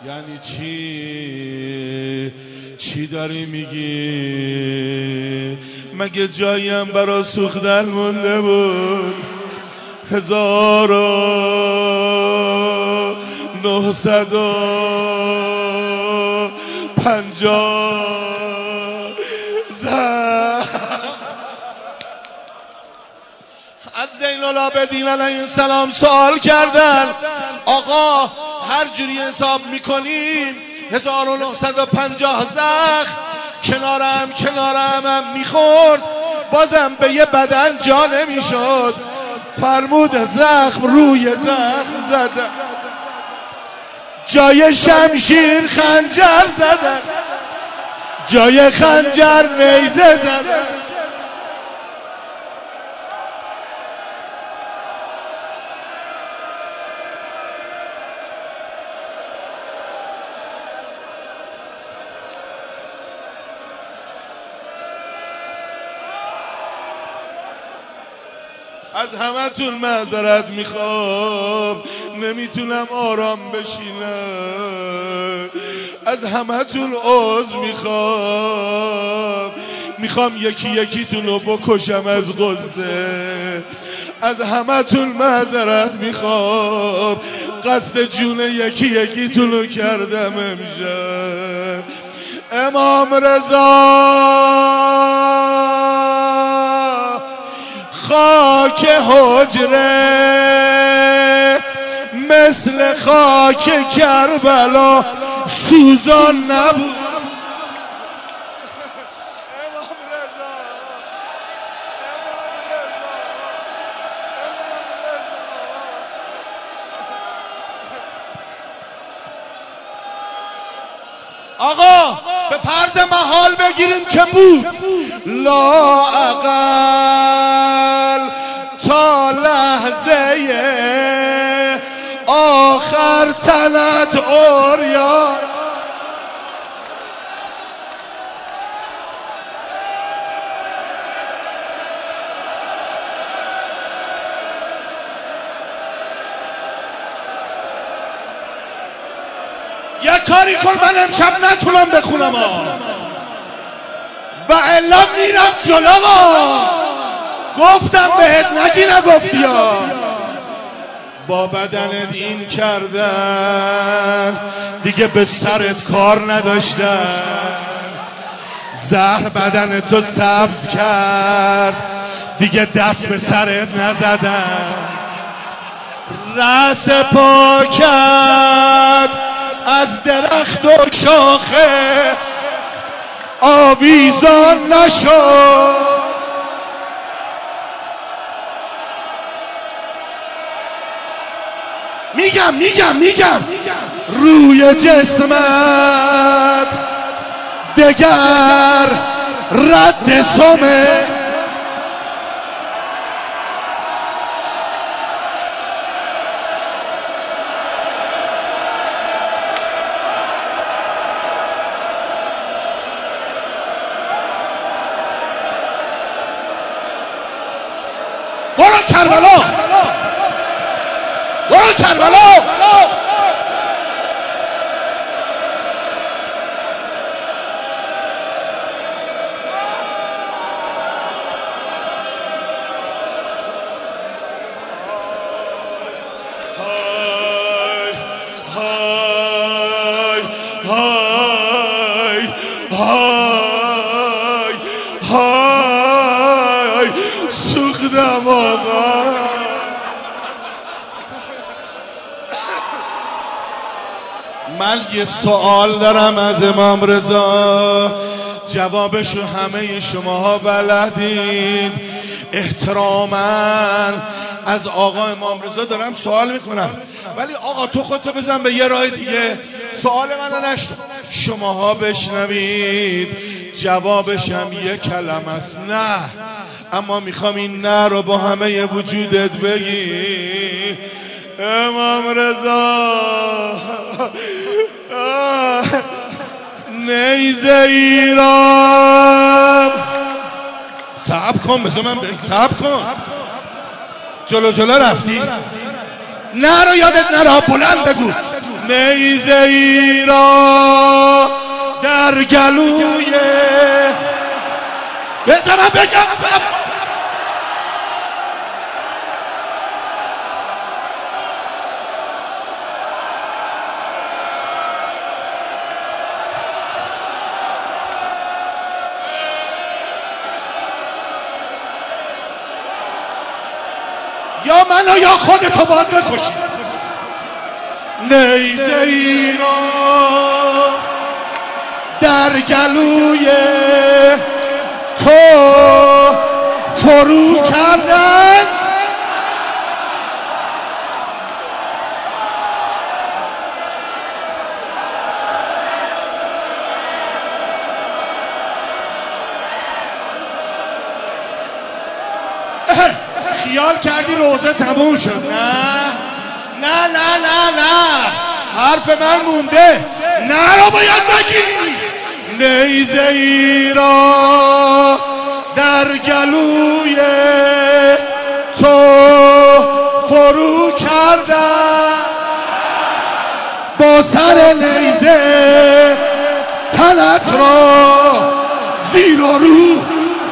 یعنی چی داری میگی؟ مگه جایم برا سوختن مونده بود؟ 1950 از زین العابدین علیه السلام سوال کردن آقا هر جوری حساب میکنین 1950 زخم کنارم میخورد بازم به یه بدن جا نمیشد. فرمود زخم روی زخم زدن، جای شمشیر خنجر زدن، جای خنجر نیزه زدن. از همتون معذرت میخوام، نمیتونم آرام بشینم. از همتون عذر میخوام یکی یکیتون رو بکشم از غصه. از همتون معذرت میخوام، قصد جون یکی یکیتون رو کردم امشب. امام رضا خاک حجره مثل خاک کربلا سوزان نبود. آقا به فرض محال بگیریم که بود، لا اقل تا لحظه آخر تنت عریان. یه کاری کن من امشب نتونم بخونم و الا میرم جلو. گفتم بهت نگی نگفتی با بدنت این کردن دیگه به سرت کار نداشتن. زهر بدن تو سبز کرد دیگه دست به سرت نزدن. رأس پاکت از درخت و شاخه آویزان نشد. میگم روی جسمت دگر رد سمه. برو کربلا، برو کربلا. سوختم آقا. من یه سوال دارم از امام رضا، جوابشو همه شماها بلدید. احتراما از آقا امام رضا دارم سوال میکنم، ولی آقا تو خودتو بزن به یه راه دیگه. سوال منو نشنو، شماها بشنوید. جوابش هم یه کلمه است، نه. اما میخوام این نه رو با همه وجودت بگی. امام رضا نیزه ایران. صبر کن بذار من صبر کن. جلو رفتی؟ نه رو یادت نره، بلند بگو. نیزه ای را در گلوی بزنم بگم یا منو یا خودتو باید بکشی. نیزه ای را در گلوی تو فرو کردن خیال کردی روزه تموم شد. نه نه نه نه نه حرف من مونده. نه رو باید بگی. نیزه ای را در گلوی تو فرو کردم با سر نیزه تنت را زیر و رو.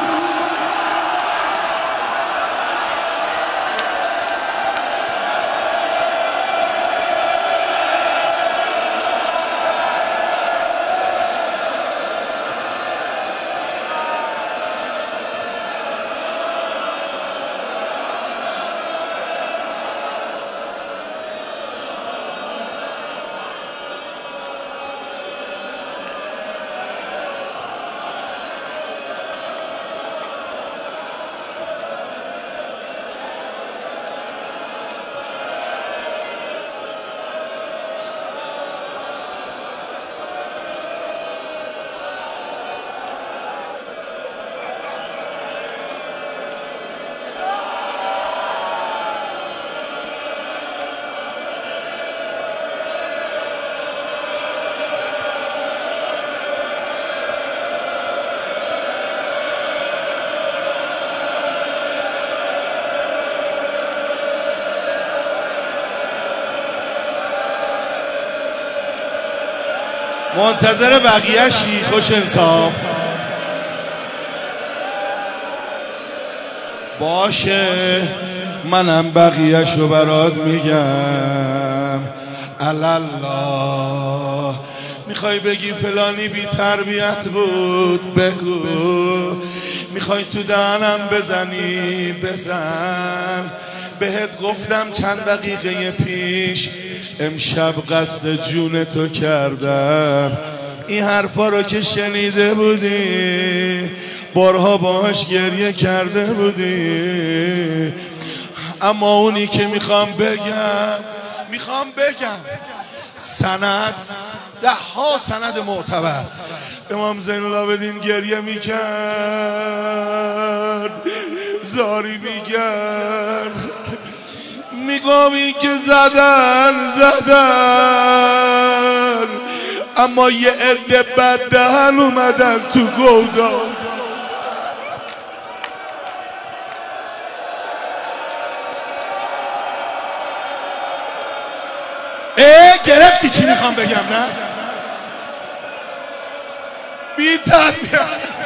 منتظر بقیه‌شی خوش انصاف باشه. منم بقیه‌شو برات میگم. الله میخوای بگی فلانی بی تربیت بود بگو. میخوای تو دهنم بزنی بزن. بهت گفتم چند دقیقه پیش امشب قصد جون تو کردم. این حرفا رو که شنیده بودی بارها باهاش گریه کرده بودی. اما اونی که میخوام بگم سند 10 سند معتبر امام زین العابدین گریه میکرد زاری میکرد میگم این که زدن اما یه عده بددهن اومدن تو گودا. گرفتی چی میخوام بگم؟ نه بی تربیت